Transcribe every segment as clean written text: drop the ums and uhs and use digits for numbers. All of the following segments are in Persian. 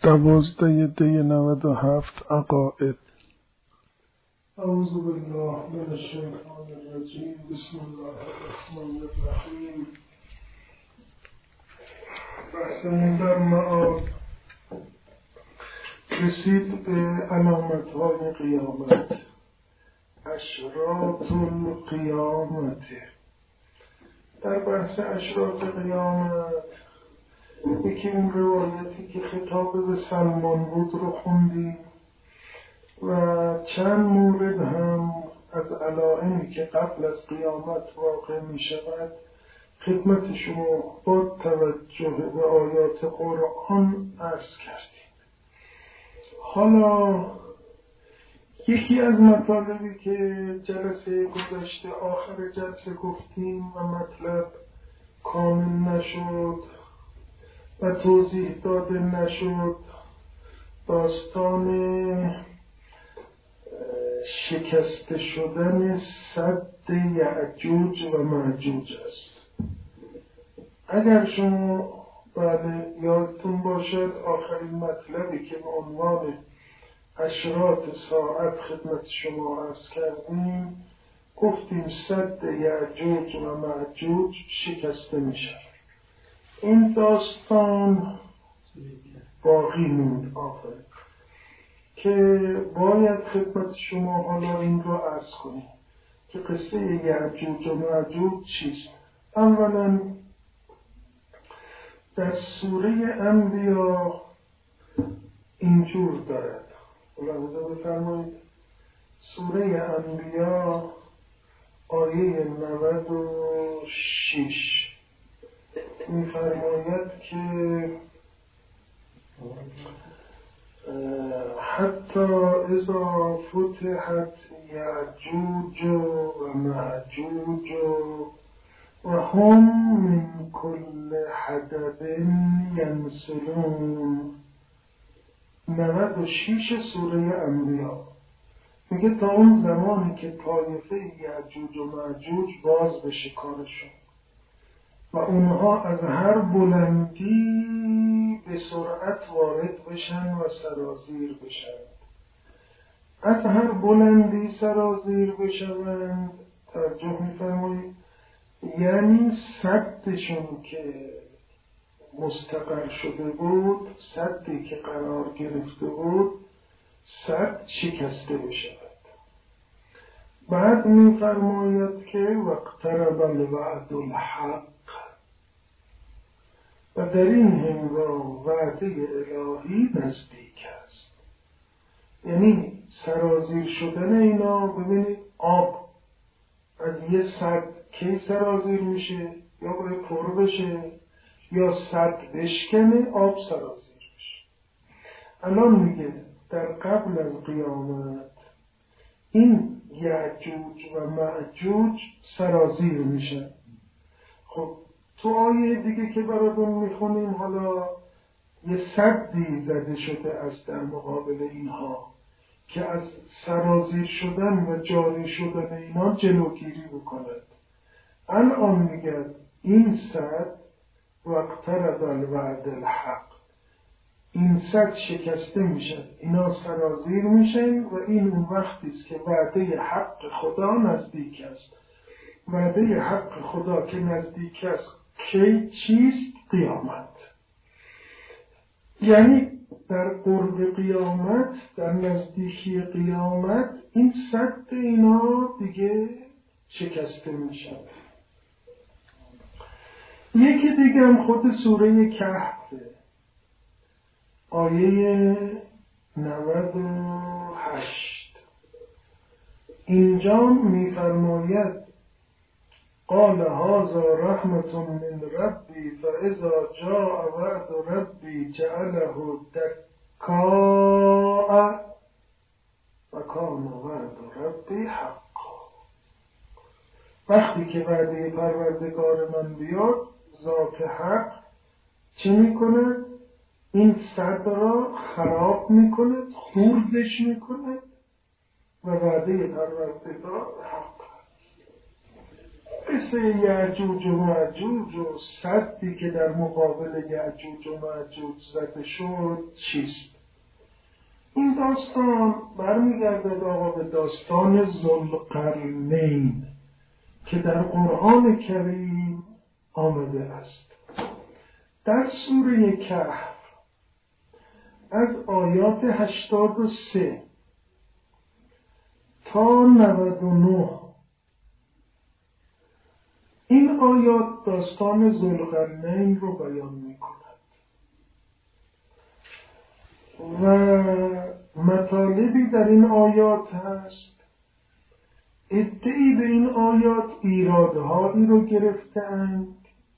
12 دی 97 عقائد. اعوذ بالله من الشیطان الرجیم. بسم الله الرحمن الرحیم. بحثمون در معاد رسید به علامت‌های قیامت، اشراط القیامت. در بحث اشراط قیامت یکی اون روایتی که خطاب به سلمان بود رو خوندیم و چند مورد هم از علائمی که قبل از قیامت واقع می شود خدمت شما با توجه به آیات قرآن عرض کردیم. حالا یکی از مطالبی که جلسه گذشته آخر جلسه گفتیم و مطلب کامل نشد و توضیح داده نشد، داستان شکسته شدن سد یأجوج و مأجوج است. اگر شما یادتون باشد آخرین مطلبی که به عنوان اشراط ساعت خدمت شما عرض کردیم گفتیم سد یأجوج و مأجوج شکسته میشه. این داستان باقی موند که باید خدمت شما حالا این رو عرض کنیم که قصه یأجوج و مأجوج چیست. اولا در سوره انبیا اینجور دارد، ملاحظه بفرمایید. سوره انبیا آیه 96 می‌فرماید که حتی اذا فتحت یأجوج و مأجوج و هم من کل حدب ینسلون. 96 سوره انبیا میگه تا اون زمانی که طایفه یأجوج و مأجوج باز بشه کارشون و اونها از هر بلندی به سرعت وارد بشن و سرازیر بشن. از هر بلندی سرازیر بشن توجه می‌فرمایید، یعنی سدشون که مستقر شده بود، سدی که قرار گرفته بود، سد شکسته بشود. بعد می‌فرماید که واقترب الوعد الحق، و در این هنگام وعده الهی نزدیک است. یعنی سرازیر شدن اینا. ببینید آب از یه سد کی سرازیر میشه؟ یا باید پر بشه یا سد بشکنه آب سرازیر بشه. الان میگه در قبل از قیامت این یأجوج و مأجوج سرازیر میشن. خب تو آیه دیگه که براتون میخونیم حالا یه سدی زده شده است در مقابل اینها که از سرازیر شدن و جاری شدن اینا جلوگیری بکند. الان میگه این سد واقترب الوعد الحق، این سد شکسته میشن، اینا سرازیر میشن و این اون وقتی است که وعده حق خدا نزدیک است. وعده حق خدا که نزدیک است کی چیست؟ قیامت. یعنی در قرب قیامت، در نزدیکی قیامت این سد اینا دیگه شکسته میشن. یکی دیگه هم خود سوره کهف آیه 98 اینجا میفرماید قال هذا رحمة من ربي فإذا جاء وعد ربي جعله دكاء وكان وعد ربي حقا. وقتی که وعده پروردگار من بیاد ذات حق چه میکنه؟ این سد را خراب میکنه، خوردش میکنه و وعده پروردگار حق. قصه یأجوج و مأجوج و سدی که در مقابل یأجوج و مأجوج زده شد چیست؟ این داستان برمیگردد آقا به داستان ذوالقرنین که در قرآن کریم آمده است. در سوره کهف از آیات 83 تا 99 این آیات داستان ذوالقرنین رو بیان می کند و مطالبی در این آیات هست. ادعی به این آیات ایرادهایی رو گرفتند.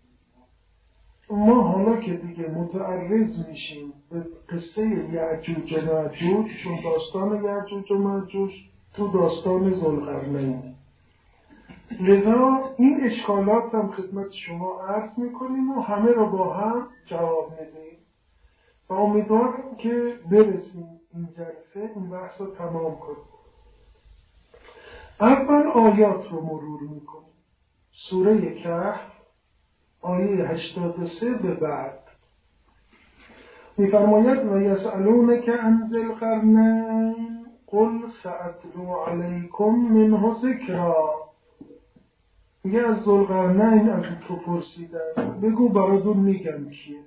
ما حالا که دیگه متعرض میشیم به قصه یأجوج و مأجوج، چون داستان یأجوج و مأجوج تو داستان ذوالقرنین، لذا این اشکالات هم خدمت شما عرض میکنیم و همه رو با هم جواب میدیم و امیدوارم که برسیم این جلسه این بحث رو تمام کنیم. اول آیات رو مرور میکنیم. سوره کهف آیه 83 به بعد میفرماید و یسألونک عن ذی القرنین قل سأتلو علیکم منه ذکرا. میگه از ذوالقرنین از تو پرسیدن، بگو براتون میگم کیه.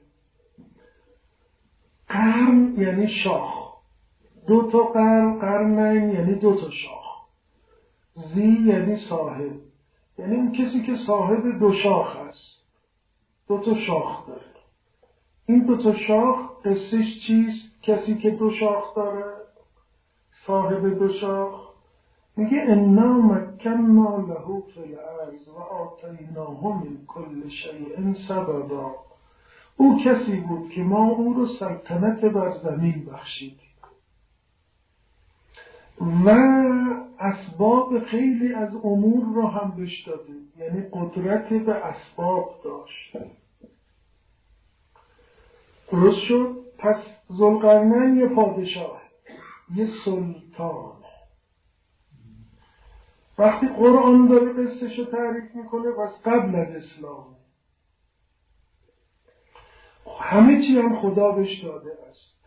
قرن یعنی شاخ، 2 تا قرنین یعنی 2 تا شاخ. ذی یعنی صاحب، یعنی اون کسی که صاحب 2 شاخ است، 2 تا شاخ داره. این 2 تا شاخ قصهش چیست؟ کسی که 2 شاخ داره، صاحب 2 شاخ، میگه انا مکننا له فی الارض و آتیناه من کل شیء سببا. او کسی بود که ما او رو سلطنت بر زمین بخشیدیم و اسباب خیلی از امور رو هم بهش دادیم، یعنی قدرت به اسباب داشت. درست شد؟ پس ذوالقرنین یه پادشاه، یه سلطان. وقتی قرآن داره قصه‌شو تعریف میکنه پس قبل از اسلام، همه چی هم خدا بهش داده است.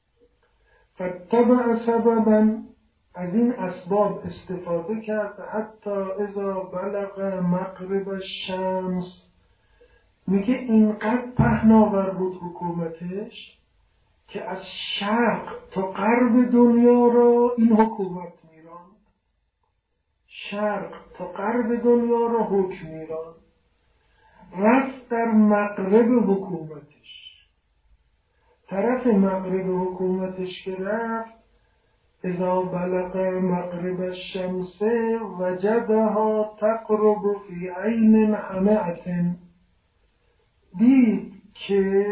فتبع سببا، از این اسباب استفاده کرد حتی اذا بلغ مغرب الشمس. میگه اینقدر پهناور بود حکومتش که از شرق تا غرب دنیا را این حکومت میراند. شرق تا غرب دنیا را حکم میراند. رفت در مغرب حکومتش، طرف مغرب حکومتش که رفت، اذا بلغ مغرب الشمس وجدها تغرب فی عین حمئة. دید که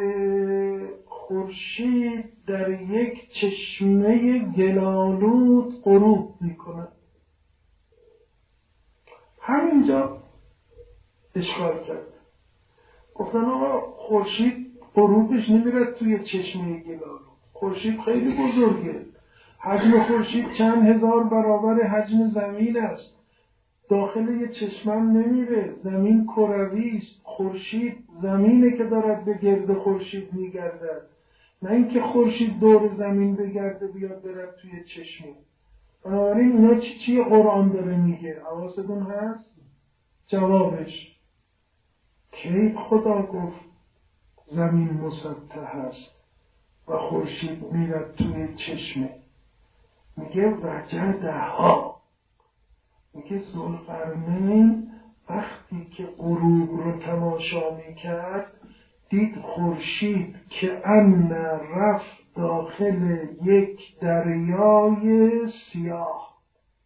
خورشید در یک چشمه گلالود غروب میکند. همینجا اشکال کرد. گفتن آقا خورشید غروبش نمیرد توی چشمه گلالود. خورشید خیلی بزرگه، حجم خورشید چند هزار برابر حجم زمین است. داخل یه چشمم نمیره، زمین کروی است، خورشید زمینه که دارد به گرد خورشید میگردد، نه اینکه خورشید دور زمین بگرده بیاد برد توی چشمه. بنابراین اینا چی قرآن داره میگه؟ حواستون هست؟ جوابش کی خدا گفت زمین مسطح است و خورشید میرد توی چشمه؟ میگه وجدها. میگه ذوالقرنین وقتی که غروب رو تماشا میکرد دید خورشید که ان رفت داخل یک دریای سیاه.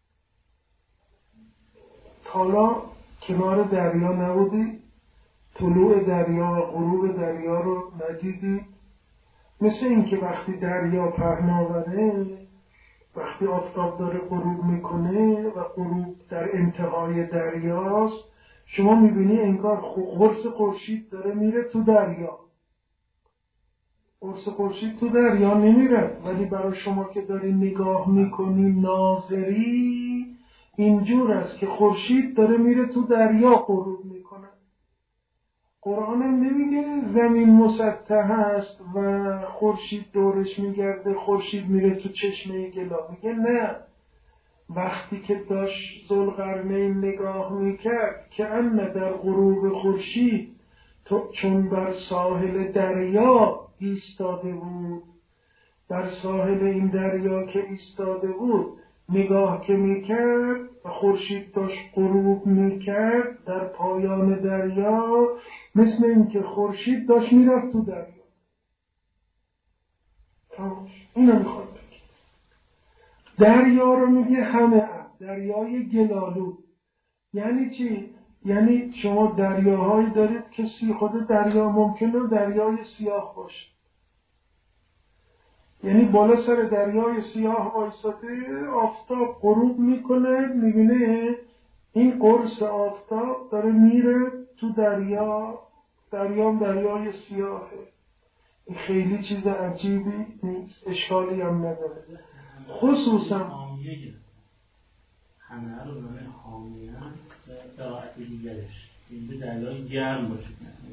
حالا کنار دریا نبودی؟ طلوع دریا و غروب دریا رو ندیدی؟ مثل اینکه وقتی دریا پهناوره، وقتی آفتاب داره غروب میکنه و غروب در انتهای دریاست، شما میبینی انگار قرص خورشید داره میره تو دریا. قرص خورشید تو دریا نمیره، ولی برای شما که داری نگاه میکنی ناظری، اینجور است که خورشید داره میره تو دریا غروب میکنه. قرآن هم نمیگه زمین مسطح است و خورشید دورش میگرده، خورشید میره تو چشمه گلا. میگه نه، وقتی که داشت ذوالقرنین نگاه میکرد که ان در غروب خورشید چون بر ساحل دریا ایستاده بود، بر ساحل این دریا که ایستاده بود نگاه که میکرد و خورشید داشت غروب میکرد در پایان دریا، مثل اینکه خورشید داشت میرفت تو دریا. اینو میخواد بگه. دریا رو میگه همه دریای گلالود. یعنی چی؟ یعنی شما دریاهایی دارید که خود دریا ممکنه دریای سیاه باشه، یعنی بالا سر دریای سیاه وایساده، آفتاب غروب میکنه، میبینه این قرص آفتاب داره میره تو دریا، دریای سیاهه. این خیلی چیز عجیبی نیست، اشکالی هم نداره. خصوصا همه رو نامه حامیه به قرائت دیگرش این به دریای گرم باشه،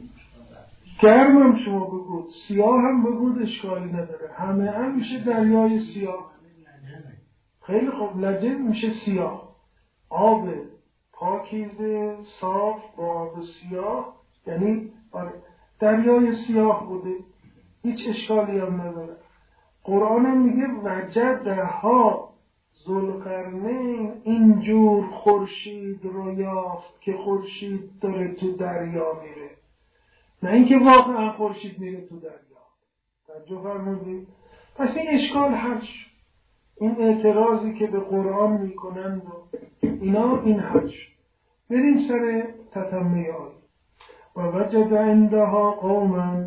گرم هم شما بگود، سیاه هم بگود، اشکالی نداره. همه هم میشه دریای سیاه. خیلی خوب، لجن میشه سیاه، آب پاکیزه صاف با آب سیاه، یعنی دریای سیاه بوده، هیچ اشکالی هم نداره. قرآن هم میگه وجدها ذوالقرنین اینجور خورشید رو یافت که خورشید داره تو دریا میره، نه اینکه واقعا خورشید میره تو دریا. توجه فرمودید؟ پس این اشکال حل شد. این اعتراضی که به قرآن میکنند و اینا، این حل شد. بریم سر تتمه آیه. و وجد عندها قوما،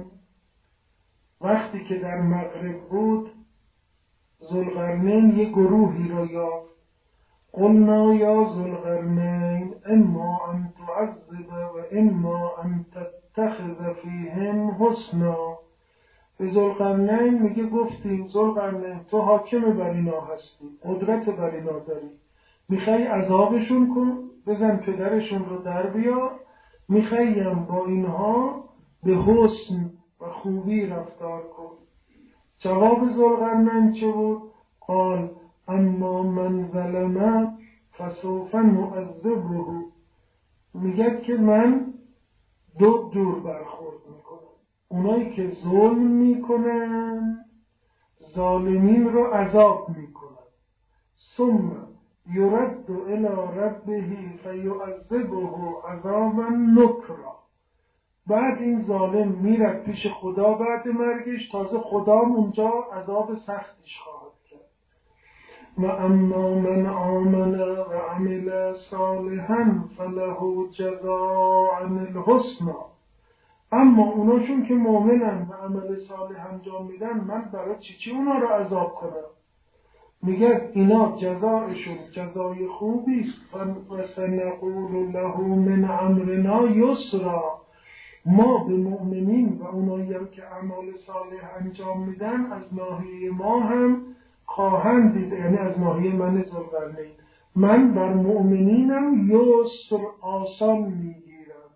وقتی که در مغرب بود ذوالقرنین یه گروهی رو یافت. قلنا یا ذوالقرنین اما ان تعذب و اما ان تتخذ فیهم حسنا. به ذوالقرنین میگه گفتیم ذوالقرنین تو حاکم بر اینا هستی، قدرت بر اینا داری، میخوای عذابشون کن، بزن پدرشون رو در بیار، میخوایم با اینها به حسن و خوبی رفتار کن. جواب ذوالقرنین چه بود؟ قال اما من ظلم فسوف نعذبه. میگه که من دو جور برخورد میکنم. اونایی که ظلم میکنن ظالمین رو عذاب میکنن، ثم یرد الی ربه فیعذبه عذابا نکرا. بعد این ظالم میرد پیش خدا بعد مرگش، تازه خدا اونجا عذاب سختش خواهد کرد. و اما من آمن و عمل صالحا فله جزاء الحسنى. اما اوناشون که مؤمنن و عمل صالح انجام میدن، من برای چی اونا رو عذاب کنم؟ میگه اینا جزایشون جزای خوبی است. و سنقول له من امرنا یسرا. ما به مؤمنین و اونایی که اعمال صالح انجام میدن از ناحیه ما هم خواهند دید، یعنی از ناحیه من ذوالقرنین، من بر مؤمنینم یسر آسان میگیرم.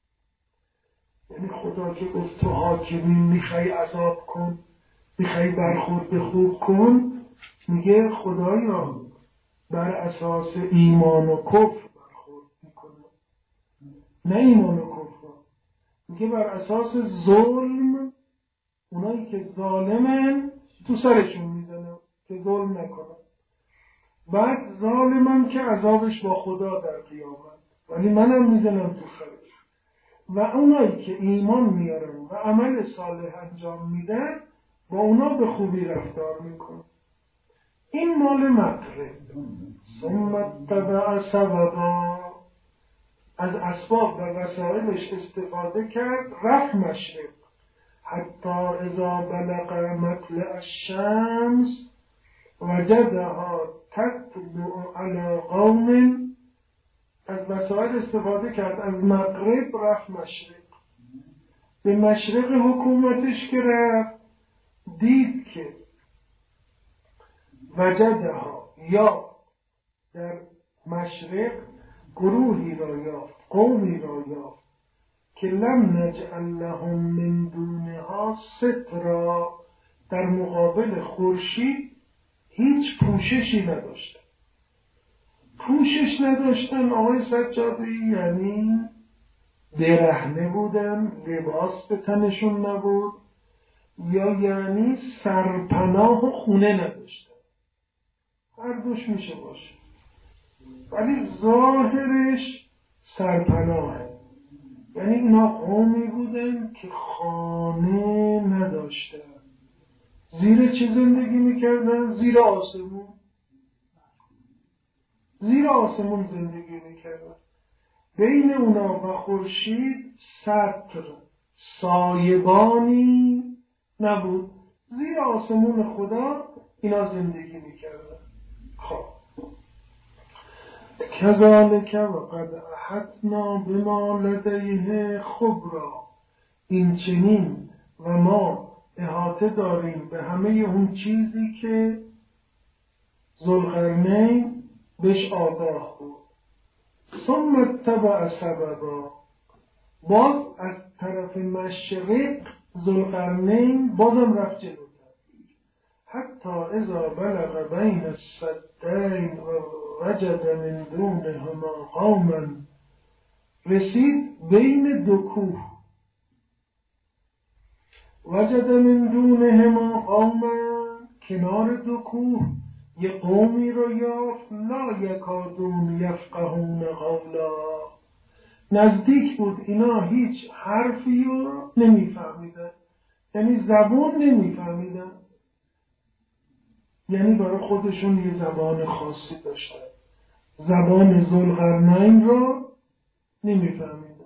یعنی خدا که گفت تو حاکمی میخوای عذاب کن، میخوای برخورد خوب کن، میگه خدایا بر اساس ایمان و کفر برخورد میکنه، نه ایمان و کفر. میگه بر اساس ظلم، اونایی که ظالمن تو سرشون میزنه که ظلم نکنن. بعد ظالمن که عذابش با خدا در قیامت، ولی منم میزنم تو سرش. و اونایی که ایمان میارن و عمل صالح انجام میدن، با اونا به خوبی رفتار میکنن. این مال مغرب. ثم اتبع سببا، از اسباب و وسایلش استفاده کرد، رفت مشرق. حتی اذا بلغ مطلع الشمس وجدها تطلع على قوم. از وسایل استفاده کرد، از مغرب رفت مشرق. به مشرق حکومتش که رفت، دید که وجدها، یا در مشرق گروهی را یافت، قومی را یافت که لم نجعل لهم من دونها سترا، در مقابل خورشید هیچ پوششی نداشتن. پوشش نداشتن آقای سجادی یعنی برهنه بودن، لباس به تنشون نبود، یا یعنی سرپناه و خونه نداشتن. هر دوش میشه باشه، ولی ظاهرش سرپناهه. یعنی اینا قومی بودن که خانه نداشتن. زیر چه زندگی میکردن؟ زیر آسمون. زیر آسمون زندگی میکردن. بین اونا و خورشید ستر، سایبانی نبود. زیر آسمون خدا اینا زندگی میکردن. خب کذالک و قد احطنا بما لدیه خبرا، این چنین و ما احاطه داریم به همه اون چیزی که ذوالقرنین بهش آگاه بود. ثم اتبع سببا، باز از طرف مشرق ذوالقرنین بازم رفت جلوتر، حتی اذا بلغ بین السدین و وجد من دونهما قوما، رسید بین دو کوه. وجد من دونهما قوما، کنار دو کوه یه قومی رو یافت، لا یکادون یفقهون قولا، نزدیک بود اینا هیچ حرفی رو نمیفهمیدن، یعنی زبان نمیفهمیدن، یعنی برای خودشون یه زبان خاصی داشتن، زبان ذوالقرنین رو نمیفهمیدن.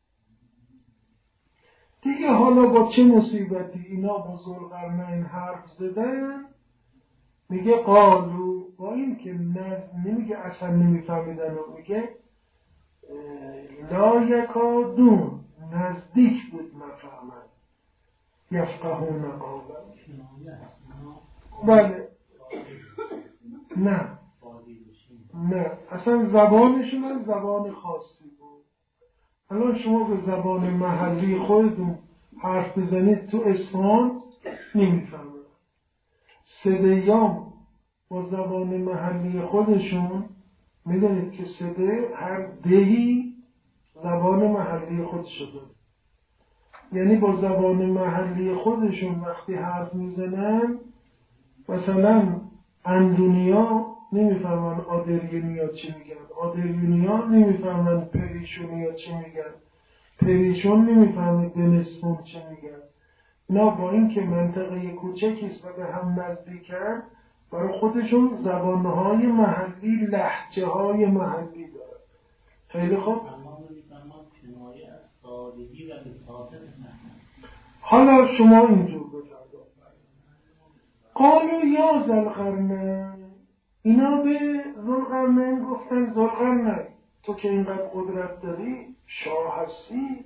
دیگه حالا با چه مصیبتی اینا با ذوالقرنین حرف زدن؟ میگه قالو، با این که نمیگه اصلا نمیفهمیدن، و میگه لا یکادون، نزدیک بود نفهمن، یفقهون قولا. بله نه اصلا زبانشون هم زبان خاصی بود. الان شما به زبان محلی خودتون حرف بزنید تو اصفهان نمیفهمن. سدیام با زبان محلی خودشون، میدونید که سده هر دهی زبان محلی خودشو داره، یعنی با زبان محلی خودشون وقتی حرف میزنن، مثلا اندونیا نمیفهمن آدریونیا چی میگن، آدریونیا نمیفهمن پریشونیا چی میگن، پریشون نمیفهمن دنسپون چی میگن. اینا با این که منطقه کوچکیست و به هم نزدیکن، برای خودشون زبانهای محلی، لهجه های محلی داره. خیلی خوب. حالا شما اینجور بفرمایید. قالوا یا ذوالقرنین، اینا به ذوالقرنین گفتن ذوالقرنین تو که اینقدر قدرت داری، شاه هستی،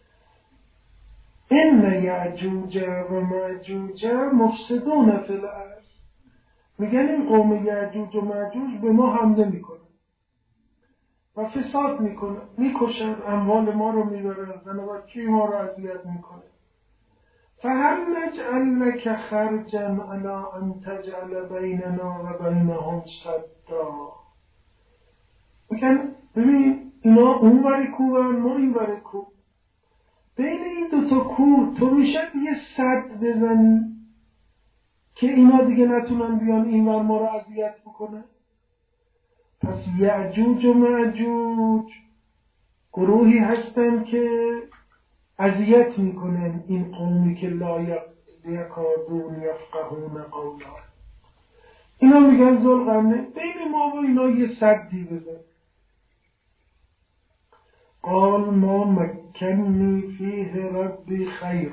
ان یأجوج و مأجوج مفسدون فی الارض، میگن این قوم یأجوج و مأجوج به ما حمله میکنن و فساد میکنن، میکشن، اموال ما رو میبرن، زنوکی ما رو اذیت میکنن. فهل نجعل لك خرجا على ان تجعل بیننا و بینهم سدا، میگن ببین اینا اون وری کوهن، ما این وری کوه، بین این دوتا کوه تو میشه یه سد بزنی که اینا دیگه نتونن بیان این ور ما رو اذیت بکنه. پس یأجوج و مأجوج گروهی هستن که اذیت میکنن این قومی که لا یکادون یفقهون قولا. اینا میگن ذوالقرنین بین ما و اینا یه سدی بزن. قال ما مکنی فیه ربی خیر،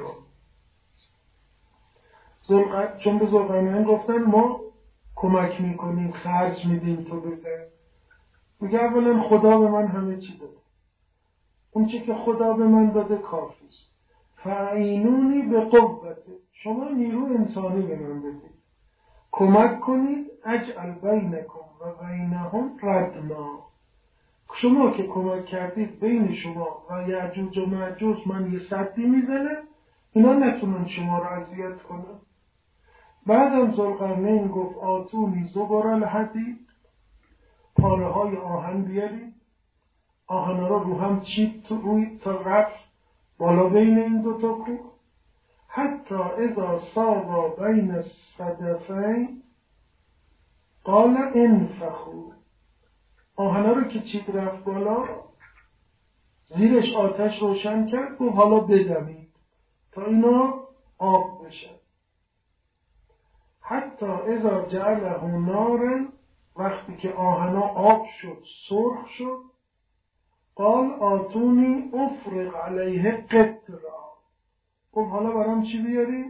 چون به ذوالقرنین گفتن ما کمک میکنیم، خرج میدیم تو بزن. میگه اولا خدا به من همه چی داده، اون چی که خدا به من داده کافیست. فاعینونی به قوته، شما نیرو انسانی به من بدید، کمک کنید. اجعل بینکم و بینهم ردما، شما که کمک کردید بین شما و یعجوج و معجوج من یه سدی میزنه، اینا نتونن شما رو اذیت کنن. بعدم ذوالقرنین گفت آتونی زبر الحدید، پاره های آهن بیارید، آهن رو هم چید روی تا رفت بالا بین این دوتا کوه، حتی اذا ساوا بین الصدفین قال انفخوا. آهن رو که چید رفت بالا، زیرش آتش روشن کرد و حالا بدمید تا اینا آب بشن. حتی اذا جعله نارا، وقتی که آهنا آب شد سرخ شد، قال آتونی افرغ علیه قطرا. خب حالا برام چی بیاری؟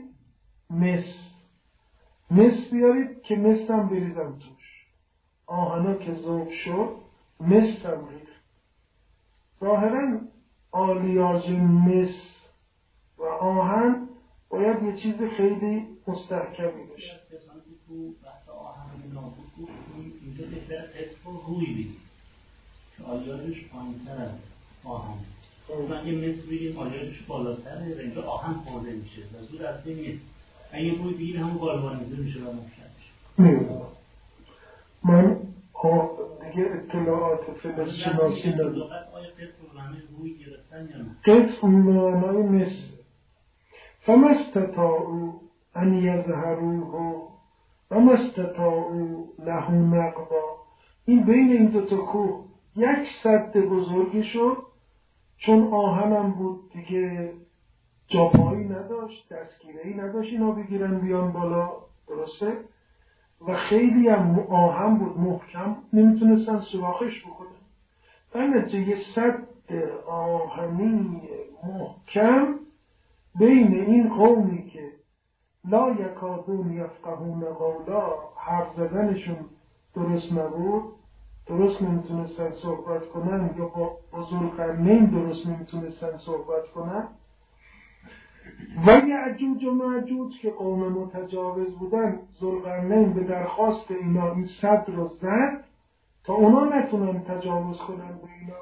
مس بیارید که مس هم بریزم توش. آهنا که ذوب شد مس هم ریخت. ظاهرا آلیاژ مس و آهن باید یه چیز خیلی مستحکمی باشه. تو بحث آهن نابود بود اینجا بهتر اسم رو روی بگیم که آلیاژش پایین‌تر از آهن. چون اگه مس بگیم آلیاژش بالاتره و اینجا آهن خورده میشه و زود از این نیست. اگه روی بگیم همون گالوانیزه میشه و محکم میشه. میدونم. من دیگه اطلاعات فلزشناسی ندارم. آیا قطع رو همه روی گرفتن یا نه؟ قطع معنای مثل. فما استطاعوا ان یظهروه وما استطاعوا له نقبا. این بین این دوتا کوه یک سد بزرگی شد، چون آهنم بود دیگه جاپایی نداشت، دستگیره‌ای نداشت اینا بگیرن بیان بالا، درسته؟ و خیلی هم آهن بود محکم، نمیتونستن سوراخش بکنن. در نتیجه یه سد آهنی محکم بین این قومی که لا یکادون یفقهون قولا، حرف زدنشون درست نبود، درست نمیتونستن صحبت کنن، یا با ذوالقرنین درست نمیتونستن صحبت کنن، و یعجوج و معجوج که قوم متجاوز بودن، ذوالقرنین به درخواست اینا این سد رو زد تا اونا نتونن تجاوز کنن به اینا.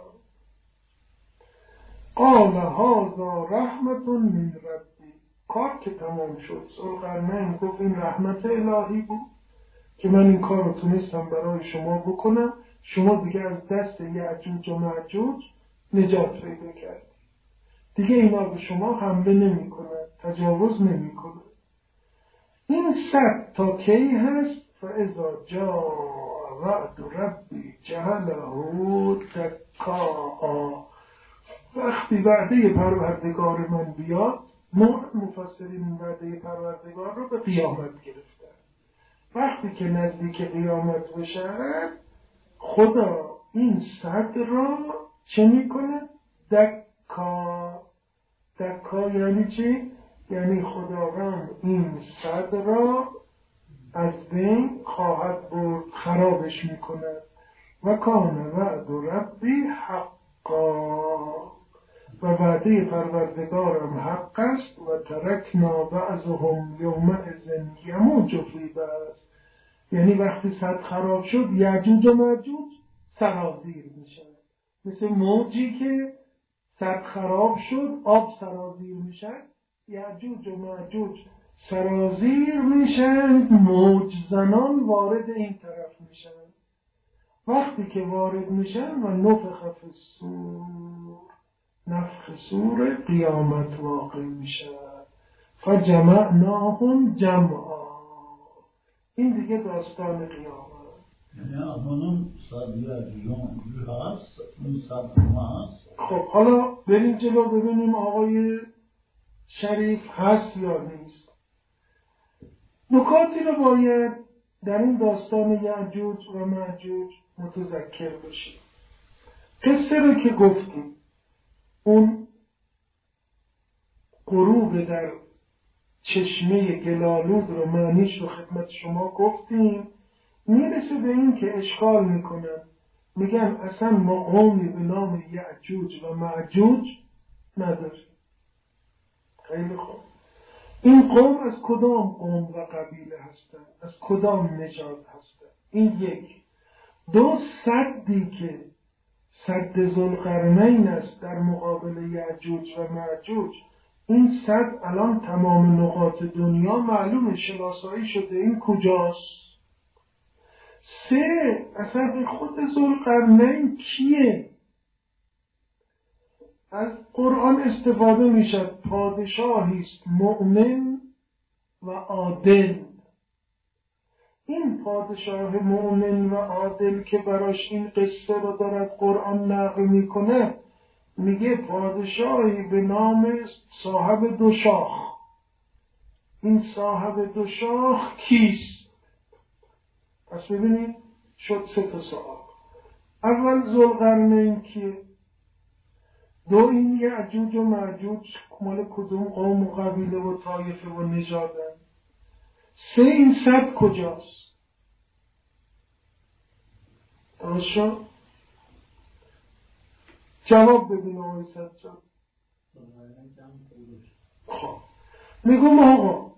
قال هذا رحمت من ربی. کار که تمام شد، ذوالقرنین گفت این رحمت الهی بود که من این کار رو تونستم برای شما بکنم، شما دیگه از دست یعجوج و معجوج نجات پیدا کرد، دیگه اینا به شما حمله نمی کنن، تجاوز نمی کنن. این سد تا کی هست؟ فاذا جاء وعد ربی جعله دکا. وقتی وعده پروردگار من بیاد، مفسرین این وعده پروردگار رو به قیامت گرفتن. وقتی که نزدیک قیامت بشه، خدا این سد را چه میکنه؟ دکا. دکا یعنی چی؟ یعنی خداوند این سد را از بین خواهد برد، خرابش میکنه. و کان وعد ربی حقا. و وعده پروردگارم حق است. و ترکنا بعضهم یومئذ یموج فی بعض. یعنی وقتی سد خراب شد، یعجوج و معجوج سرازیر میشن، مثل موجی که سد خراب شد آب سرازیر میشن، یعجوج و معجوج سرازیر میشن، موج زنان وارد این طرف میشن. وقتی که وارد میشن و نفخ فی الصور، نفخ صور قیامت واقع میشه. فجمعناهم جمعا. این دیگه داستان قیامت. یعنی همون صدی عجیان هست، اون صد هست. خب حالا بریم جلو ببینیم آقای شریف هست یا نیست. نکاتی رو باید در این داستان یعجوج و معجوج متذکر باشیم. قصه رو که گفتیم، اون غروب در چشمه گلالود رو معنیش رو خدمت شما گفتیم. میرسه به این که اشکال میکنن، میگن اصلا ما قومی به نام یعجوج و معجوج نداریم. خیلی خوب، این قوم از کدام قوم و قبیله هستن؟ از کدام نژاد هستن؟ این یک. دو، سدی که سد ذوالقرنین است در مقابل یأجوج و مأجوج. این سد الان تمام نقاط دنیا معلومه، شناسایی شده این کجاست. 3 اصلا خود ذوالقرنین کیه؟ از قرآن استفاده میشد پادشاهی است مؤمن و عادل. این پادشاه مؤمن و عادل که براش این قصه رو دارد قرآن نقل میکنه، میگه پادشاهی به نام صاحب 2 شاخ. این صاحب 2 شاخ کیست؟ پس ببینید شد 3 سوال. اول ذوالقرنین کیه؟ 2 این یأجوج و مأجوج مال کدوم قوم و قبیله و طایفه و نژادن؟ 3 این سد کجاست؟ درست شد؟ جواب ببین آقای سجاد. خب میگم آقا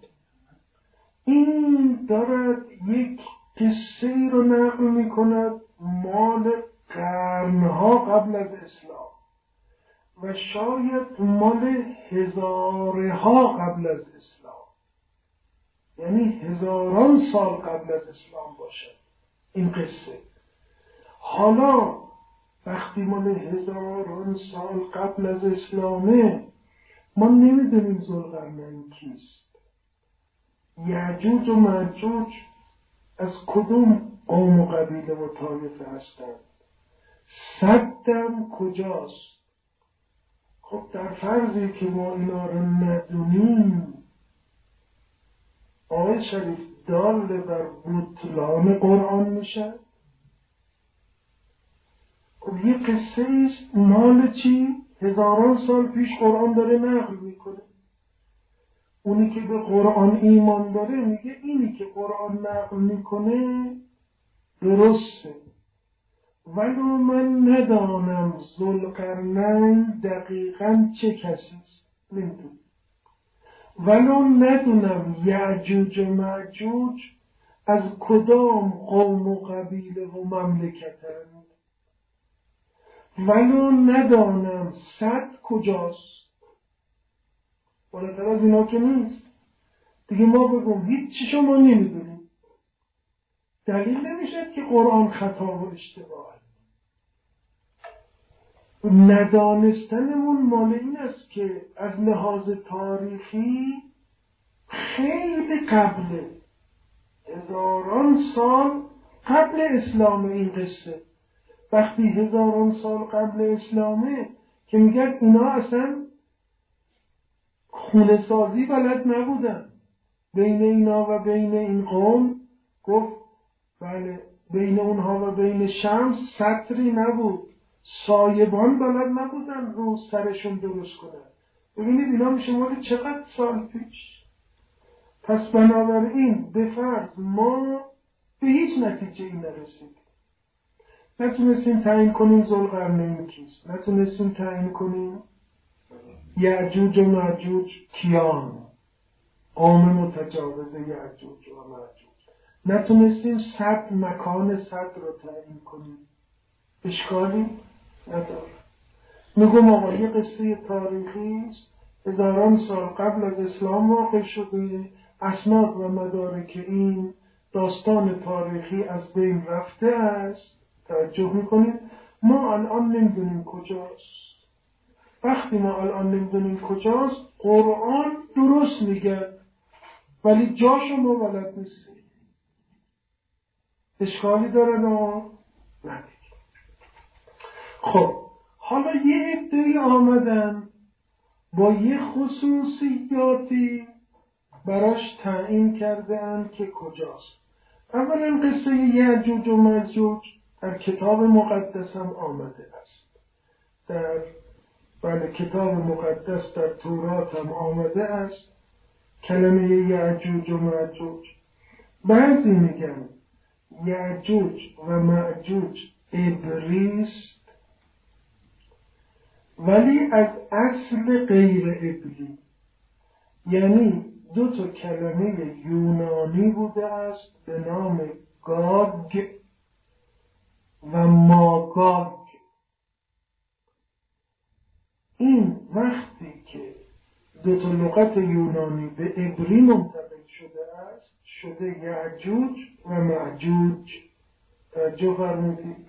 این دارد یک قصه رو نقل میکند مال قرنها قبل از اسلام و شاید مال هزارها قبل از اسلام، یعنی هزاران سال قبل از اسلام باشد این قصه. حالا وقتی مال هزاران سال قبل از اسلامه، ما نمیدونیم ذوالقرنین کیست، یأجوج و مأجوج از کدوم قوم و قبیله و طایفه هستند، سدم کجاست. خب در فرضی که ما اینا رو ندونیم، آقای شریف دال بر بطلان قرآن میشه. خب یه قصه ایست مال چی؟ هزاران سال پیش قرآن داره نقل میکنه. اونی که به قرآن ایمان داره میگه اینی که قرآن نقل میکنه درسته، ولو من ندانم ذوالقرنین دقیقاً چه کسیست، نمیدونم. ولو ندونم یأجوج و مأجوج از کدام قوم و قبیله و مملکتند، ولو ندانم سد کجاست. بالاتر از اینا که نیست دیگه. ما بگم هیچ چی شما نمیدونیم، دلیل نمیشه که قرآن خطا و اشتباهه. ندانستنمون مال این است که از لحاظ تاریخی خیلی قبله، هزاران سال قبل اسلام این قصه. وقتی هزاران سال قبل اسلامه که میگن اینا اصلا خونه سازی بلد نبودن بین اینا و بین این قوم. گفت بله بین اونها و بین شمس سطری نبود، سایبان بلد نبودن رو سرشون درست کنن. ببینید اینا میشه مال چقدر سال پیش. پس بنابراین به فرض ما به هیچ نتیجه ای نرسید. نتونستیم تعیین کنیم ذوالقرنین کیست، نتونستیم تعیین کنیم یأجوج و مأجوج کیان، قوم متجاوز یأجوج و مأجوج. نتونستیم سد مکان سد رو تعیین کنیم. اشکالی نداره. میگم آقا یه قصه تاریخی است، هزاران سال قبل از اسلام واقع شده، اسناد و مدارک این داستان تاریخی از بین رفته است. توجه میکنید؟ ما الان نمیدونیم کجاست. وقتی ما الان نمیدونیم کجاست، قرآن درست میگه ولی جاشو ما بلد نیستیم. اشکالی داره نه؟ خب حالا یه عده‌ای آمدن با یه خصوصیاتی براش تعیین کردن که کجاست. اولا قصه یأجوج و مأجوج در کتاب مقدس هم آمده است. در کتاب مقدس در تورات هم آمده است کلمه یأجوج و مأجوج. بعضی میگن یأجوج و مأجوج عبریست ولی از اصل غیر عبری، یعنی 2 کلمه یونانی بوده است به نام گاگ و ماگاگ. این وقتی که دو تا لغت یونانی به عبری منتقل شده است شده یعجوج و معجوج. توجه فرمودید.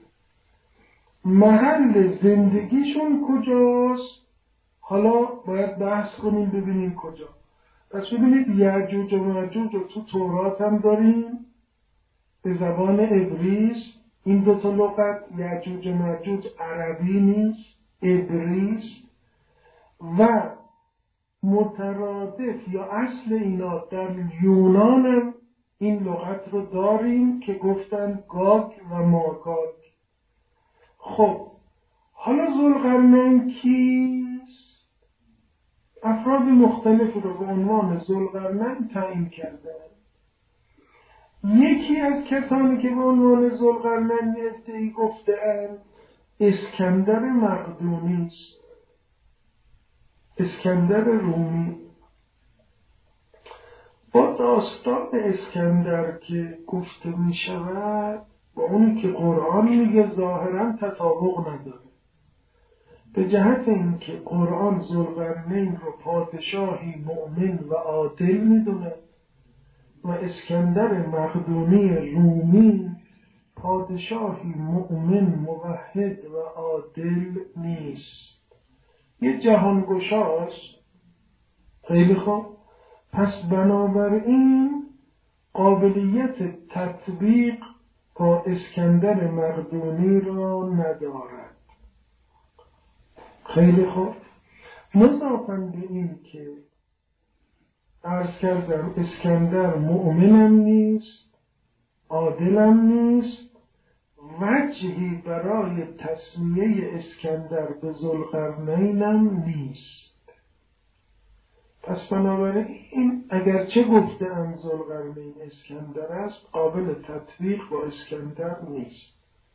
محل زندگیشون کجاست؟ حالا باید بحث کنیم ببینیم کجا. پس ببینید یعجوج و معجوج رو تو تورات هم داریم، به زبان عبریست. این دو تا لغت یعجوج و معجوج عربی نیست، عبریست و مترادف یا اصل اینا در یونان هم این لغت رو داریم که گفتن گاگ و ماگاگ. خب حالا ذوالقرنین کیست؟ افراد مختلفی رو به عنوان ذوالقرنین تعیین کردن. یکی از کسانی که به عنوان ذوالقرنین ادعی گفته‌اند اسکندر مقدونی است، اسکندر رومی. با داستان اسکندر که گفته می شود با اونی که قرآن میگه ظاهرا تطابق نداره، به جهت اینکه قرآن ذوالقرنین رو پادشاهی مؤمن و عادل میدونه و اسکندر مقدونی رومی پادشاهی مؤمن موحد و عادل نیست، یه جهانگشاست. خیلی خوب، پس بنابراین قابلیت تطبیق با اسکندر مقدونی را ندارد. خیلی خوب، مضافاً به این که عرض کردم اسکندر مؤمنم نیست، عادلم نیست، وجهی برای تسمیه اسکندر به ذوالقرنینم نیست. پس بنابراین اگرچه گفته‌ام ذوالقرنین اسکندر است، قابل تطبیق با اسکندر نیست.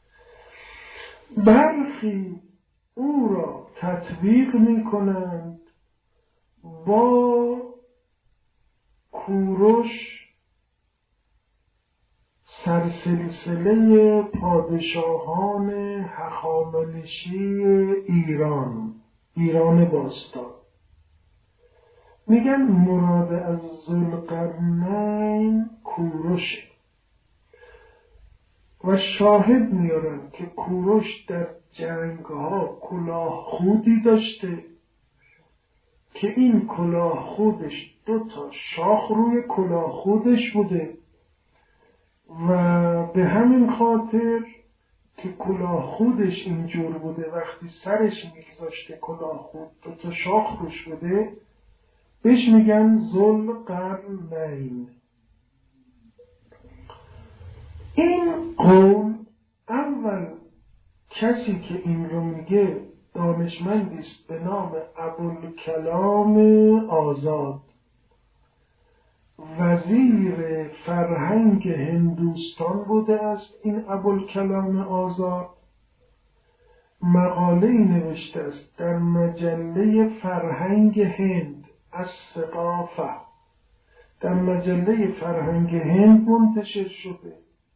برخی او را تطبیق می کنند با کوروش سرسلسله پادشاهان هخامنشی ایران باستان. میگن مراد از ذوالقرنین کوروش و شاهد میارن که کوروش در جنگ‌ها کلاه خودی داشته که این کلاه خودش 2 تا شاخ روی کلاه خودش بوده و به همین خاطر که کلاه خودش اینجور بوده وقتی سرش میگذاشته کلاه خود 2 تا شاخ روش بوده بهش میگن ذوالقرنین. این قول اول کسی که این رو میگه دانشمندی است به نام ابوالکلام آزاد، وزیر فرهنگ هندوستان بوده است. این ابوالکلام آزاد مقاله‌ای نوشته است در مجله فرهنگ هند از ثقافه، در مجله فرهنگ هند منتشر شده.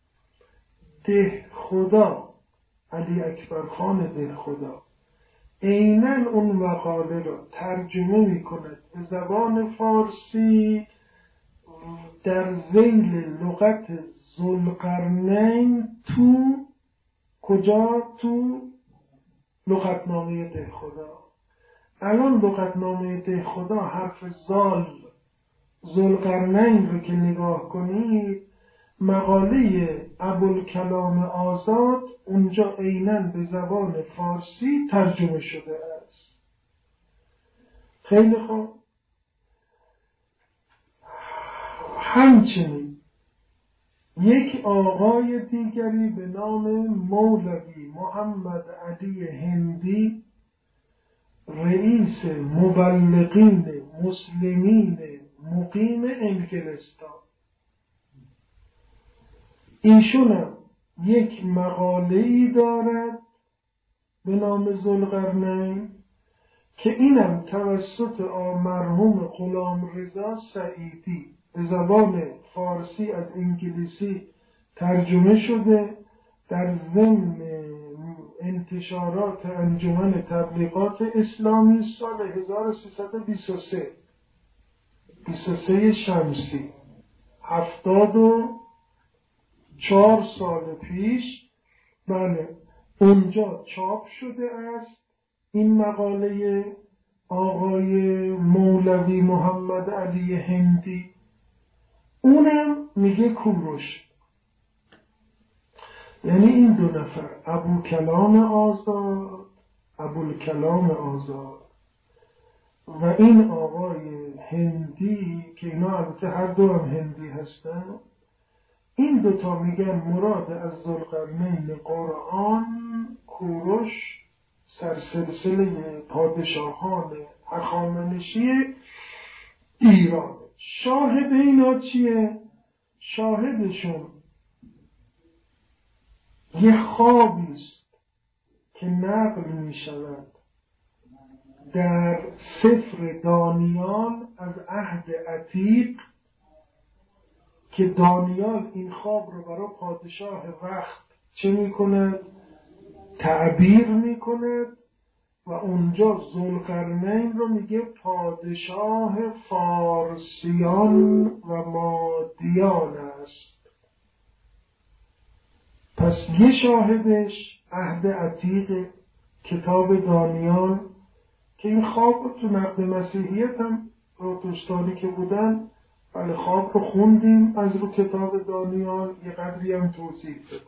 دهخدا علی اکبر خان دهخدا عیناً اون مقاله را ترجمه می کند به زبان فارسی در ذیل لغت ذوالقرنین تو کجا؟ تو لغتنامه دهخدا. الان لغتنامه دهخدا حرف ذوالقرنین رو که نگاه کنید، مقاله ابوالکلام آزاد اونجا عیناً به زبان فارسی ترجمه شده است. خیلی خوب. همچنین یک آقای دیگری به نام مولوی محمد علی هندی، رئیس مبلغین مسلمین مقیم انگلستان، ایشون یک مقاله‌ای دارد به نام ذوالقرنین که اینم توسط مرحوم غلامرضا سعیدی به زبان فارسی از انگلیسی ترجمه شده، در ضمن انتشارات انجمن تبلیغات اسلامی سال 1323 شمسی 74 سال پیش، بله اونجا چاپ شده است این مقاله آقای مولوی محمد علی هندی. اونم میگه کوروش، یعنی این دو نفر ابوالکلام آزاد و این آقای هندی که اینا البته هر دو هم هندی هستن، این دوتا میگن مراد از ذوالقرنین قرآن کوروش سرسلسله پادشاهان هخامنشی ایران. شاهد اینا چیه؟ شاهدشون یه خوابی است که نقل می شود در سفر دانیال از عهد عتیق که دانیال این خواب رو برای پادشاه وقت چه می کند؟ تعبیر می کند و اونجا ذوالقرنین رو میگه پادشاه فارسیان و مادیان است. پس یه شاهدش عهد عتیق کتاب دانیال که این خواب تو نقد مسیحیت هم دوستانی که بودن بله خواب رو خوندیم از رو کتاب دانیال، یه قدری هم توضیح دادیم.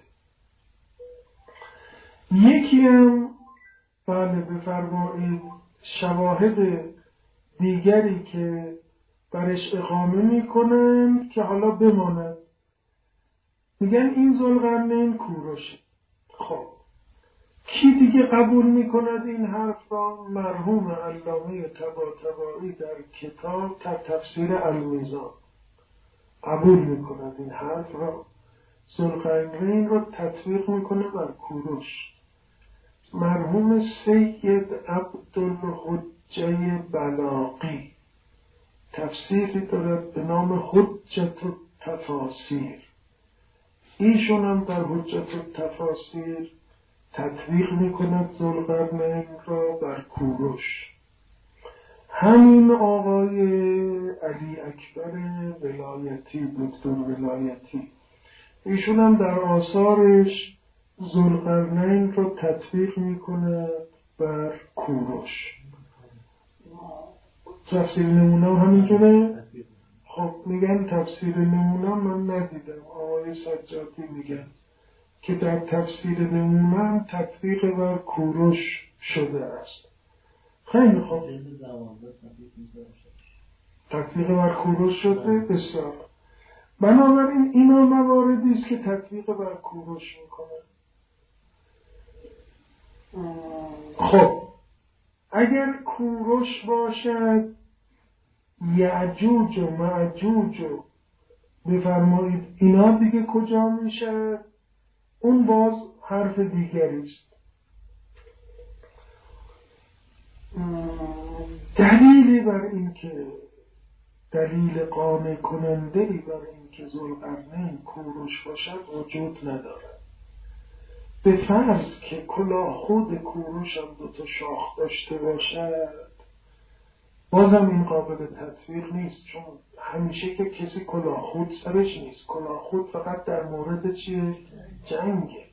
یکی هم بله بفرمایید شواهد دیگری که برش اقامه میکنن که حالا بماند، میگن این ذوالقرنین کوروشه. خب کی دیگه قبول میکند این حرف را؟ مرحوم علامه طباطبایی در کتاب تفسیر المیزان قبول میکند این حرف را، ذوالقرنین را تطبیق میکنه بر کوروش. مرحوم سید عبدالحجه بلاغی تفسیری دارد به نام حجت التفاسیر، ایشون هم در حجت التفاسیر تطبیق میکند ذوالقرنین را بر کوروش. همین آقای علی اکبر ولایتی، دکتر ولایتی، ایشون هم در آثارش ذوالقرنین رو تطبیق میکنه بر کوروش. تفسیر نمونه همینجوره. خب میگن تفسیر نمونه من ندیدم، آقای سجادی میگن که در تفسیر نمونه هم تطبیق بر کوروش شده است. خیلی خوب تطبیق بر کوروش شده. بسیار. بنابراین اینا مواردی است که تطبیق بر کوروش میکنه. خب اگر کوروش باشد یعجوج و معجوج و بفرمایید اینا دیگه کجا میشه؟ اون باز حرف دیگری است. دلیلی بر این که دلیل قانع کننده‌ای بر این که ذوالقرنین کوروش باشد وجود ندارد. به فرض که کلاه خود کوروش هم دوتا شاخ داشته باشد بازم این قابل تطبیق نیست، چون همیشه که کسی کلاه خود سرش نیست. کلاه خود فقط در مورد چیه؟ جنگه.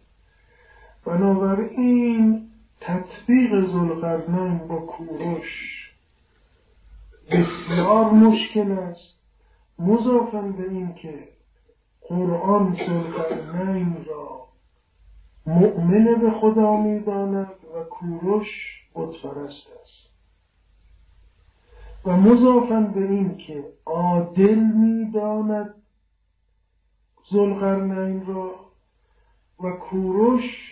بنابراین تطبیق ذوالقرنین با کوروش بسیار مشکل است، مضافاً به این که قرآن ذوالقرنین را مؤمن به خدا می‌داند و کوروش بت‌پرست است، و مضافاً به این که عادل می‌داند ذوالقرنین را و کوروش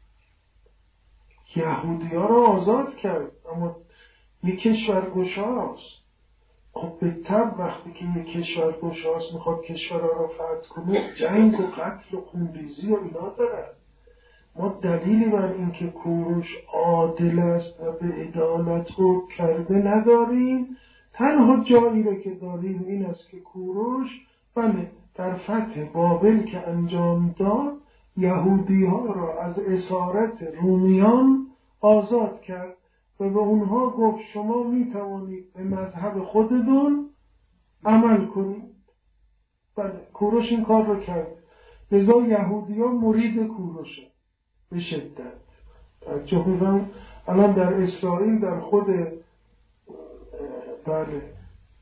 یهودی‌ها را آزاد کرد اما یک کشورگشاست. خب به طب وقتی که یک کشورگشاست میخواد کشورها را فتح کنه جنگ و قتل و خونریزی و اینا دارد. ما دلیلی بر این که کوروش عادل است و به عدالت رو کرده نداریم. تنها جایی را که داریم این است که کوروش بله در فتح بابل که انجام داد یهودی ها را از اسارت رومیان آزاد کرد و به اونها گفت شما می توانید به مذهب خودتون عمل کنید. بله، کوروش این کار رو کرد. لذا یهودی ها مرید کوروش به شدت. توجه می‌کنم الان در اسرائیل در خود بله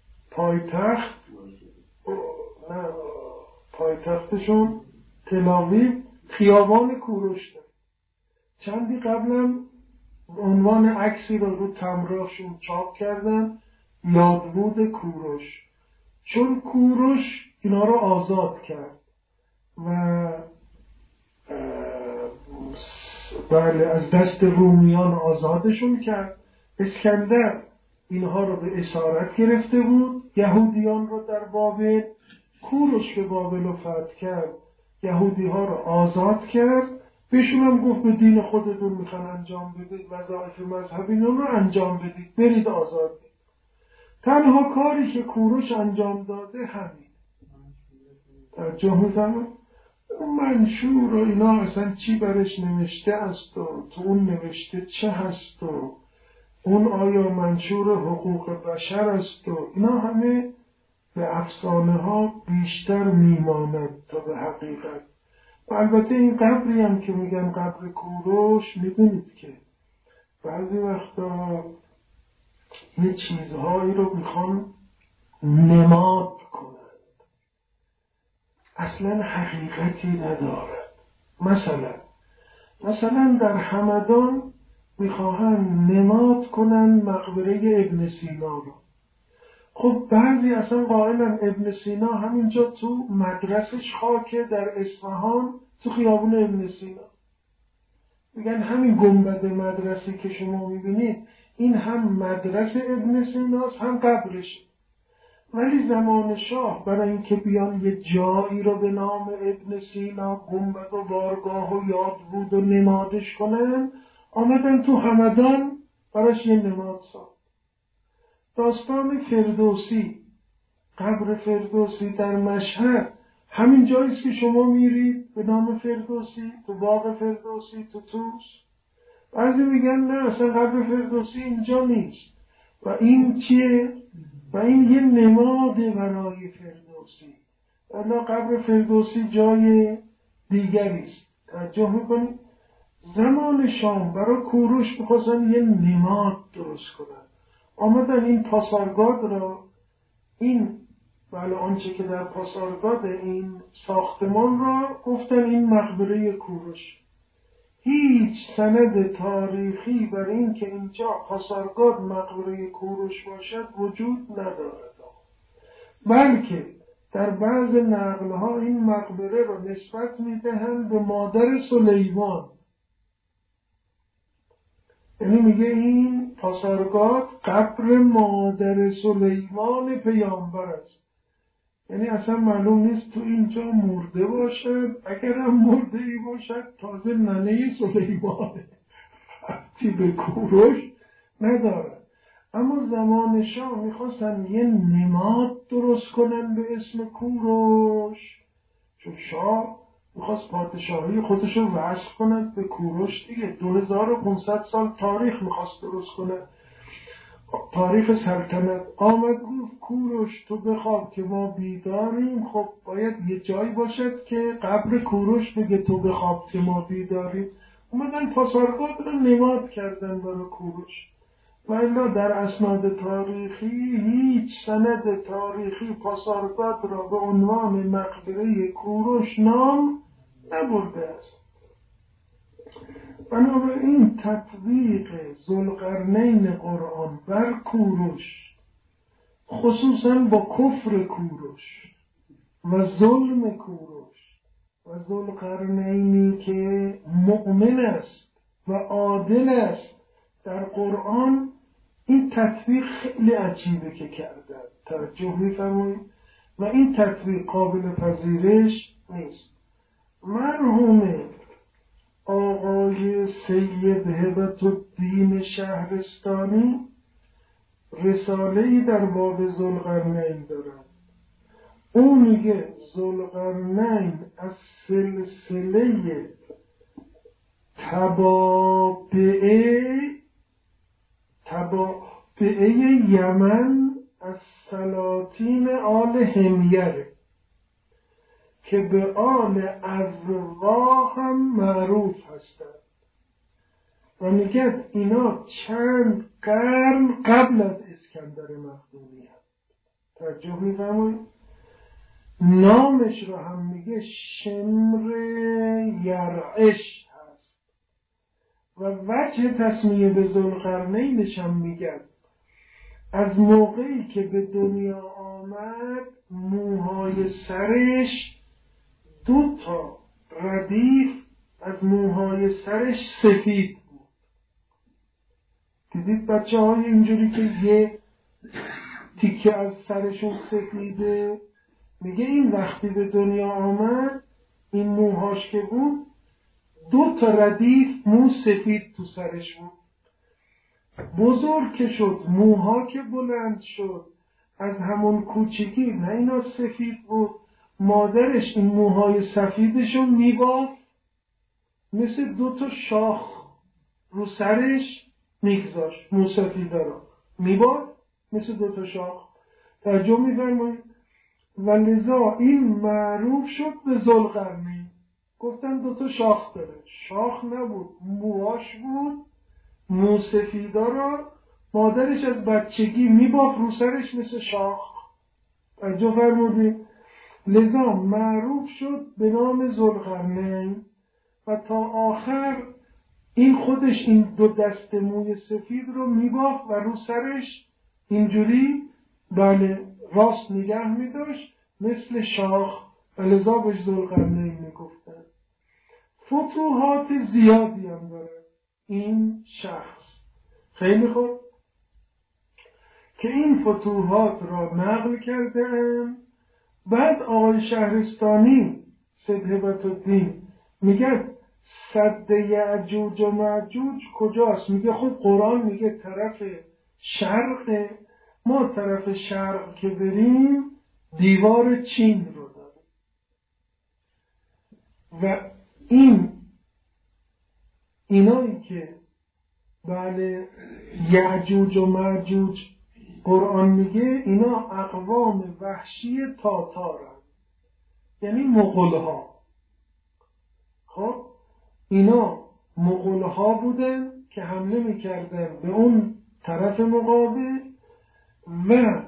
پایتختشون تل‌آویو خیابان کوروش داره. چندی قبلا عنوان عکسی رو تمراشون چاپ کردن، یادبود کوروش، چون کوروش اینا رو آزاد کرد و بله از دست رومیان آزادشون کرد. اسکندر اینها رو به اسارت گرفته بود، یهودیان رو در بابل. کوروش به بابل رو فتح کرد، یهودی ها رو آزاد کرد، بهشون هم گفت به دین خودتون میخوان انجام بدید، وظایف مذهبی رو انجام بدید، برید آزاد بدید. تنها کاری که کوروش انجام داده همین. توجه می‌فرمایید؟ منشور و اینا اصلا چی برش نوشته است و تو اون نوشته چه هست و اون آیا منشور حقوق بشر است و اینا همه به افسانه ها بیشتر میماند تا به حقیقت. و البته این قبری هم که میگن قبر کوروش، میدونید که بعضی وقتا یه چیزهایی رو میخوان نماد کنند، اصلا حقیقتی ندارد. مثلا در همدان میخواهند نماد کنند مقبره ابن سینا رو. خب بعضی اصلا قائلن ابن سینا همینجا تو مدرسش خاکه در اصفهان تو خیابون ابن سینا. میگن همین گنبد مدرسه که شما میبینید این هم مدرسه ابن سیناست هم قبرشه. ولی زمان شاه برای اینکه بیان یه جایی رو به نام ابن سینا گنبد و بارگاه و یادبود و نمادش کنن، آمدن تو همدان براش یه نماد ساخت. داستان فردوسی، قبر فردوسی در مشهد همین جاییست که شما میرید به نام فردوسی، تو باغ فردوسی، تو توس. بعضی میگن نه اصلا قبر فردوسی اینجا نیست و این چیه؟ و این یه نماده برای فردوسی، الا قبر فردوسی جای دیگریست. توجه میکنید؟ زمان شام برای کوروش میخواستن یه نماد درست کنن، آمدن این پاسارگاد را، این بله آنچه که در پاسارگاد این ساختمان را گفتن این مقبره کوروش. هیچ سند تاریخی برای این که اینجا پاسارگاد مقبره کوروش باشد وجود ندارد، بلکه در بعض نقلها این مقبره را نسبت میدهند به مادر سلیمان. یعنی میگه این پاسارگاد قبر مادر سلیمان پیامبر است. یعنی اصلا معلوم نیست تو اینجا مرده باشد، اگر هم مرده ای باشد تازه ننه سلیمانه، حتی به کوروش ندارد. اما زمان شاه میخواستن یه نماد درست کنن به اسم کوروش، چون شاه میخواست پادشاهی خودش رو وصل کنند به کوروش دیگه. 2500 سال تاریخ میخواست درست کنه، تاریخ سلطنت. آمد گفت کوروش تو بخواب که ما بیداریم، خب باید یه جایی باشد که قبر کوروش بگه تو بخواب که ما بیداریم. اومدن پاسارگاد رو نماد کردن برای کوروش. و الا در اسناد تاریخی هیچ سند تاریخی پاسارگاد را به عنوان مقبره کوروش نام نبرده است. بنابراین تطبیق ذوالقرنین قرآن بر کوروش، خصوصا با کفر کوروش و ظلم کوروش و ذوالقرنینی که مؤمن است و عادل است در قرآن، این تطبیق خیلی عجیبه که کردن. توجه می‌فرمایید؟ و این تطبیق قابل پذیرش نیست. مرحوم آقای سید هبت الدین شهرستانی رساله‌ای در باب ذوالقرنین دارند. اون میگه ذوالقرنین از سلسله تبابعه یمن از سلاطین آل حمیره که به آل ازوا هم معروف هستند و میگه اینا چند قرن قبل از اسکندر مقدونی هست. توجه می‌فرمایید؟ نامش رو هم میگه شمر یرعش هست و وجه تسمیه به ذوالقرنینش هم میگن از موقعی که به دنیا آمد موهای سرش 2 ردیف از موهای سرش سفید بود. دیدید بچه های اینجوری که یه تیکه از سرشون سفیده؟ میگه این وقتی به دنیا آمد این موهاش که بود 2 ردیف مو سفید تو سرش بود. بزرگ که شد، موها که بلند شد، از همون کوچگی نه اینا سفید بود، مادرش این موهای سفیدشو میبافت مثل 2 شاخ رو سرش میگذاشت، مو سفیده رو میبافت مثل 2 شاخ. توجه می‌فرمایید؟ و لذا این معروف شد به ذوالقرنین. گفتن 2 شاخ داره، شاخ نبود، موهاش بود، مو سفیدا رو مادرش از بچگی میبافت رو سرش مثل شاخ. توجه فرمودید؟ لذا معروف شد به نام ذوالقرنین و تا آخر این خودش این 2 دسته موی سفید رو میبافت و رو سرش اینجوری راست نگه می‌داشت مثل شاخ و لذا بهش ذوالقرنین میگفتن. فتوحات زیادی هم داره این شخص. خیلی خوب که این فتوحات را نقل کردن. بعد آقای شهرستانی سیدهبت الدین میگه سد یعجوج و معجوج کجاست؟ میگه خب قرآن میگه طرف شرقه، ما طرف شرق که بریم دیوار چین رو داریم و اینایی که یعجوج و معجوج قرآن میگه اینا اقوام وحشی تاتارن، یعنی مغول‌ها. خب اینا مغول‌ها بودن که حمله میکردن به اون طرف مقابل و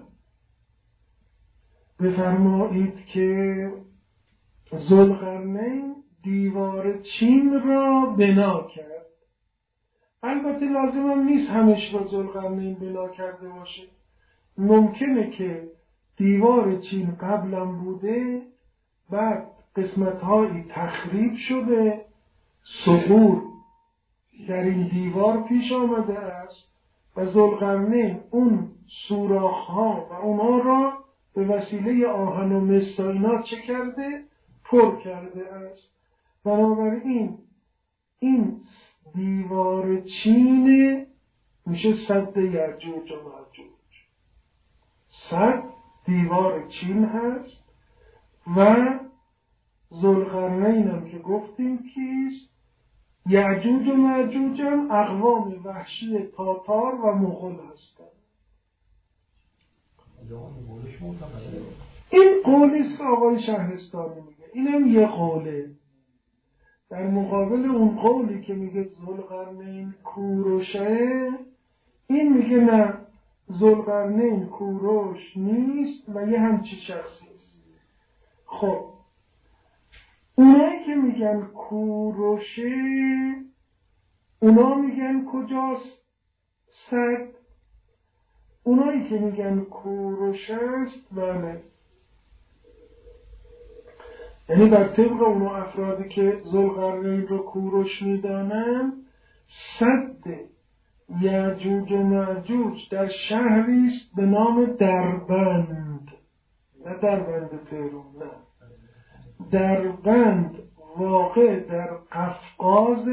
بفرمایید که ذوالقرنین دیوار چین را بنا کرد. البته لازم هم نیست همش را ذوالقرنین بنا کرده باشه، ممکنه که دیوار چین قبلا بوده، بعد قسمت‌هایی تخریب شده، ثغور در این دیوار پیش آمده است و ذوالقرنین اون سوراخ‌ها و اونها را به وسیله آهن و مس و اینا چه کرده؟ پر کرده است. بنابراین این دیوار چین میشه سد یعجوج و معجوج. سد دیوار چین هست و ذوالقرنین هم که گفتیم کیست؟ یعجوج و معجوج هم اقوام وحشی تاتار و مغول هستند. این قولیست که آقای شهرستانی میگه، اینم یه قوله در مقابل اون قولی که میگه ذوالقرنین کوروشه. این میگه نه، ذوالقرنین کوروش نیست و یه همچی شخصی است. خب اونایی که میگن کوروشه اونا میگن کجاست؟ سد. اونایی که میگن کوروش است یعنی بر طبق اون افرادی که ذوالقرنین رو کوروش میدانن، سد یعجوج و معجوج در شهری است به نام دربند، نه دربند تهران، نه دربند، واقع در قفقاز،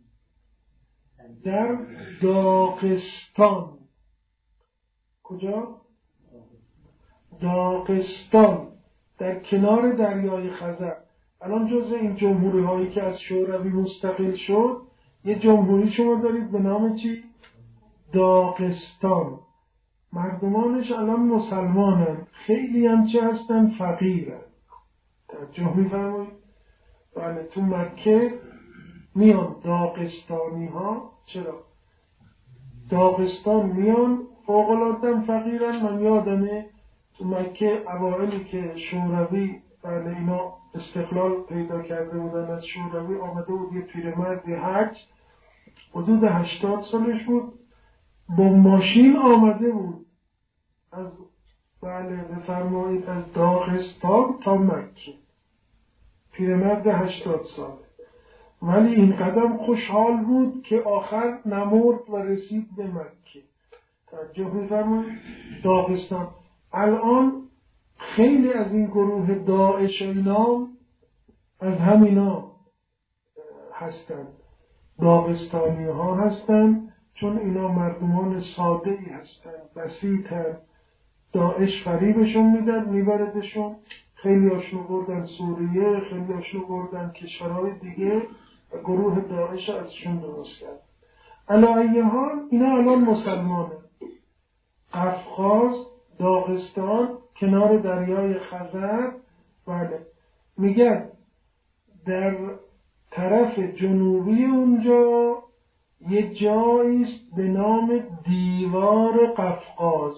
در داغستان. کجا؟ داغستان. در کنار دریای خزر. الان جزء این جمهوری هایی که از شوروی مستقل شد، یه جمهوری شما دارید به نام چی؟ داغستان. مردمانش الان مسلمانن، خیلی هم چه هستن؟ فقیرن. توجه می‌فرمایید؟ بله، تو مکه میان داغستانی ها. چرا؟ داغستان میان فوق‌العاده فقیرن. من یادمه تو مکه اوائلی که شوروی بله اینا استقلال پیدا کرده بودن از شوروی، آمده بود یه پیرمرد حج حدود 80 سالش بود، با ماشین آمده بود از بله بفرمایید از داغستان تا مکه، پیرمرد 80 ساله، ولی این قدم خوشحال بود که آخر نمرد و رسید به مکه. توجه می‌فرمایید؟ داغستان. الان خیلی از این گروه داعش اینا از همینا هستند، داغستانی ها هستند، چون اینا مردمان ساده ای هستند، بسیطن. داعش فریبشون میدن، میبردشون، خیلی هاشون بردن سوریه، خیلی هاشون بردن کشورهای دیگه و گروه داعش ازشون درست کرد. علی ای حال اینا الان مسلمانه. قفقاز، داغستان، کنار دریای خزر. بله، میگن در طرف جنوبی اونجا یه جایی است به نام دیوار قفقاز،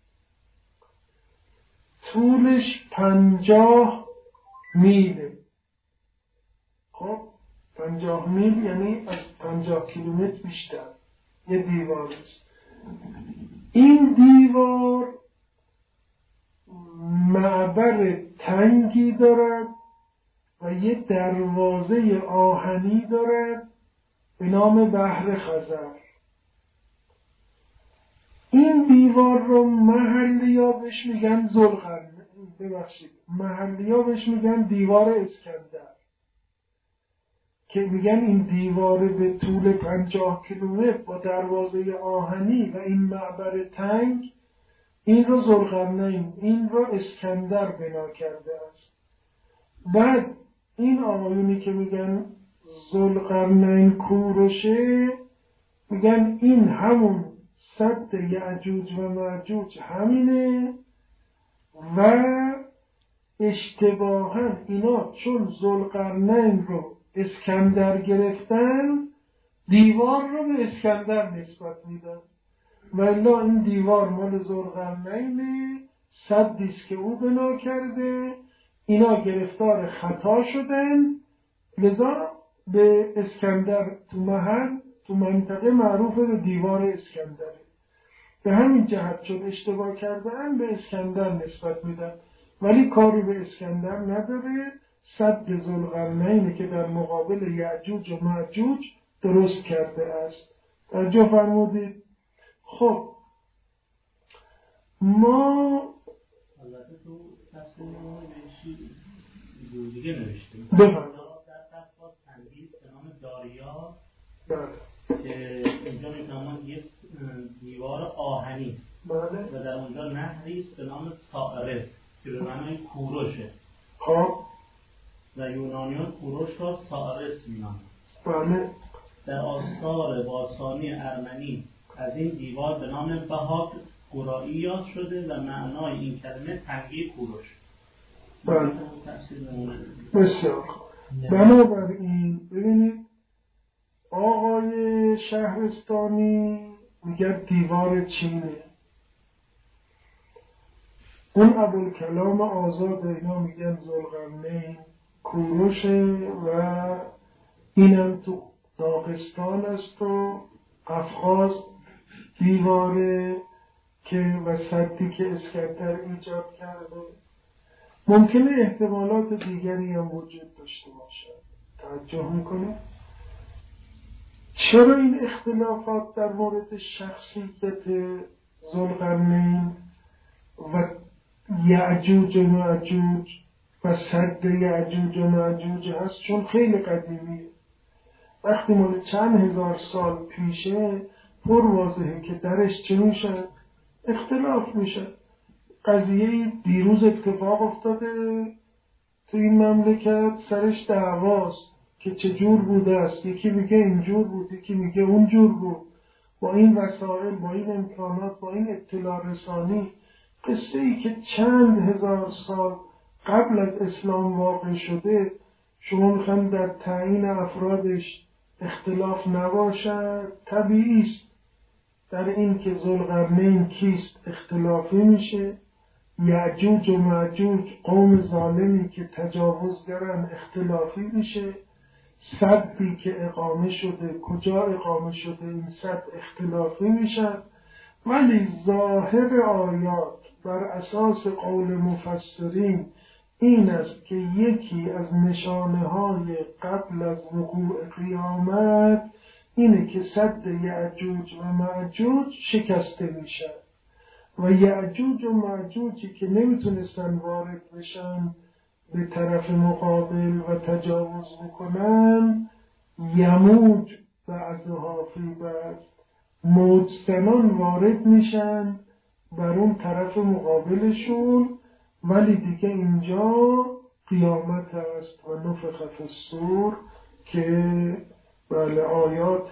طولش 50 میله. خب 50 میل یعنی از 50 کیلومتر بیشتر یه دیوار است. این دیوار معبر تنگی دارد و یه دروازه آهنی دارد به نام بحر خزر. این دیوار رو محلی‌ها بهش میگن محلی‌ها بهش میگن دیوار اسکندر، که میگن این دیوار به طول 50 کیلومتر با دروازه آهنی و این معبر تنگ، این رو ذوالقرنین، این رو اسکندر بنا کرده است. بعد این آقایونی که میگن ذوالقرنین کوروشه، میگن این همون سد یأجوج و مأجوج همینه و اشتباها اینا چون ذوالقرنین رو اسکندر گرفتن، دیوار رو به اسکندر نسبت میدن، ولی این دیوار مال ذوالقرنینه، سدیست که او بنا کرده، اینا گرفتار خطا شدن، لذا به اسکندر تو منطقه معروف به دیوار اسکندره. به همین جهت چون اشتباه کردن به اسکندر نسبت میدن، ولی کاری به اسکندر نداره. سد ذوالقرنینه که در مقابل یأجوج و مأجوج درست کرده است. توجه فرمودید؟ خب ما البته تو تفسیر ما دیگه نوشتیم بفرمایید. در قفقاز تنگیز به نام داریا که اینجا میتونم یه دیوار آهنی بله. و در اونجا نهری است به نام سائرس که به معنای کوروشه. خب و یونانیان کوروش را سائرس مینامند. بله. در آثار باستانی ارمنی از این دیوار به نام بهاک گورایی یاد شده و معنای این کلمه تنگی کوروش. بله. بسیار. بنابراین ببینید آقای شهرستانی میگه دیوار چینه، اون ابوالکلام آزاد اینا میگن ذوالقرنین کوروشه و اینم تو داغستان است و قفقاز دیواره که و سدی که اسکندر ایجاد کرده. ممکنه احتمالات دیگری هم وجود داشته باشد. توجه میکنه چرا این اختلافات در مورد شخصیت ذوالقرنین و یأجوج و مأجوج و سد یأجوج و مأجوج هست؟ چون خیلی قدیمیه، وقتی مال چند هزار سال پیشه پر واضحه که درش چه میشه؟ اختلاف میشه. قضیه دیروز اتفاق افتاده تو این مملکت، سرش دعواست که چجور بوده است. یکی میگه اینجور بود، یکی میگه اونجور بود. با این وسایل، با این امکانات، با این اطلاع رسانی، قصه ای که چند هزار سال قبل از اسلام واقع شده، شما میخواید در تعیین افرادش اختلاف نباشد؟ طبیعی است در این که ذوالقرنین کیست اختلافی میشه. یأجوج و مأجوج قوم ظالمی که تجاوزگرن اختلافی میشه. سدی که اقامه شده، کجا اقامه شده این سد اختلافی میشن. ولی ظاهر آیات بر اساس قول مفسرین این است که یکی از نشانه های قبل از وقوع قیامت اینه که سد یأجوج و مأجوج شکسته میشه و یأجوج و مأجوجی که نمیتونستن وارد بشن به طرف مقابل و تجاوز بکنن، یموج بعضها فی بعض، موجزنان وارد میشن بر اون طرف مقابلشون. ولی دیگه اینجا قیامت است و نفخ فی الصور که بله آیات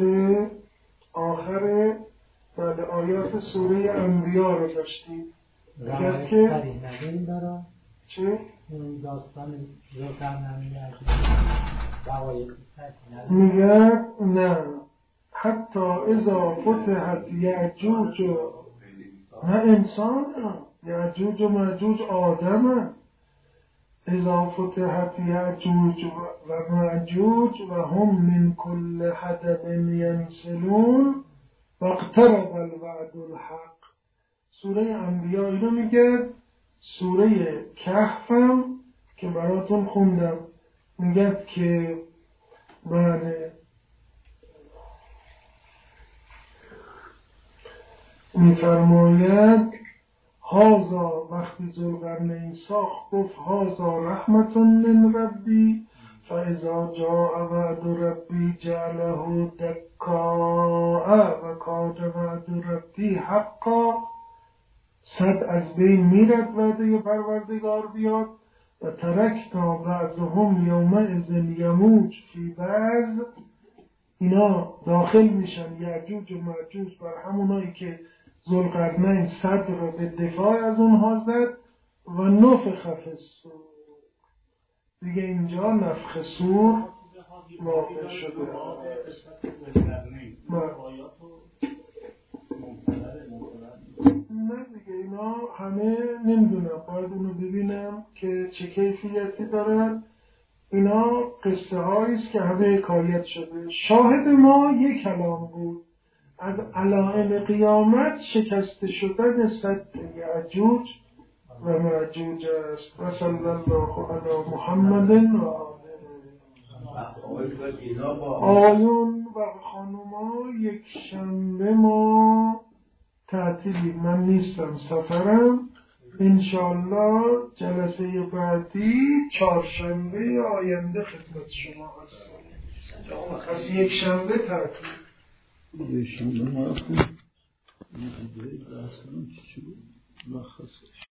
آخر بله آیات سوره انبیا رو داشتیم. روایت صریح نداریم داره؟ چه؟ اون داستان ذوالقرنین روایت صریح نداریم؟ میگه نه، حتی اذا فتحت یأجوج نه انسان یأجوج و مأجوج آدم اذا فتحت یأجوج و مأجوج و هم من کل حدب ینسلون و اقترب الوعد الحق. سوره انبیا اینو میگه. سوره کهفم که براتون خوندم میگه که بله میفرماید هازا وقتی ذوالقرنین ساخت گفت هازا رحمت من ربی فاذا جاء وعد ربی جعله دکاء و کان وعد ربی حقا. صد از بین میرد وعده پروردگار بیاد و ترکنا بعضهم یومئذ یموج فی بعض. اینا داخل میشن یأجوج و مأجوج بر همونایی که ذوالقرنین صد رو به دفاع از اونها زد و نفخ فی الصور. دیگه اینجا نفخ صور واقع شده. نه دیگه اینا همه نمیدونم، باید اونو ببینم که چه کیفیتی دارن. اینا قصه هاییست که همه حکایت شده. شاهد ما یک کلام بود از علائم قیامت شکسته شدن سد یأجوج و مأجوج است. و صلی الله علی محمد و آقایون و خانوما یک شنبه ما تعطیلی، من نیستم، سفرم. انشاءالله جلسه بعدی چهارشنبه آینده خدمت شما هستم. از یک شنبه تعطیل. یک شنبه ما رفتیم.